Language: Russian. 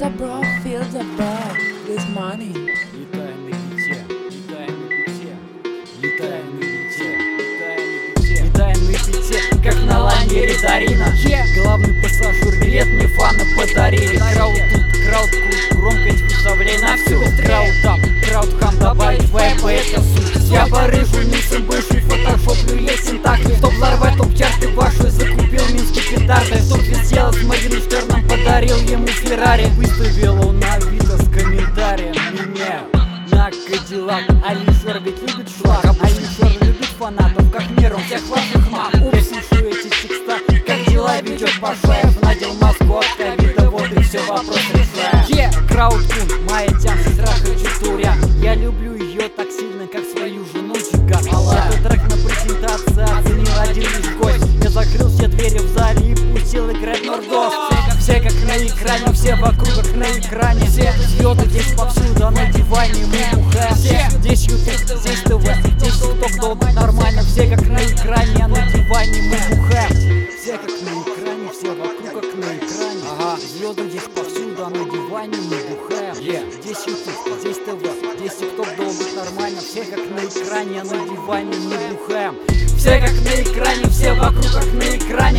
a bro, feel the bug, this money. Летаем на бите, летаем на бите, летаем на бите, летаем на бите, летаем на бите, как на лайнере Дарина. Главный пассажир, билет мне фаны подарили. Крауд тут, крауд кул, громкость выставляй на всю. Крауд ап, крауд хам, добавить вайп, это суть. Я барыжу, миксом бывший, фотошоплю, есть синтакты. Чтоб взорвать топ-чарты вашу, закупил минские петарды. Чтоб сделать с Моргенштерном, подарил ему Феррари. Выставил он на Авито с комментарием меня на Кадиллак. Алишер ведь любит шлак, Алишер любит фанатов, как миром всех ваших мам. Упс, слышу эти текста, как дела ведет Пашаев. Надел маску от ковида, вот и все, вопрос решаем. Краудкун, моя тянка, страх и чутуря. Я люблю ее так сильно, как свою жену Чикамала. Этот трек на презентации оценил один лишь гость. Я закрыл все двери в зале и пустил играть Нордос. Все как на экране, все вокруг как на экране. Все звезды здесь повсюду, а на диване мы бухаем. Здесь YouTube, здесь ТВ, здесь TikTok, долбит нормально. Все как на экране, а на диване мы бухаем. Все как на экране, все вокруг как на экране. Ага, звезды здесь повсюду, а на диване мы бухаем. Здесь YouTube, здесь ТВ, здесь TikTok, долбит нормально. Все как на экране, а на диване мы бухаем. Все как на экране, все вокруг как на экране.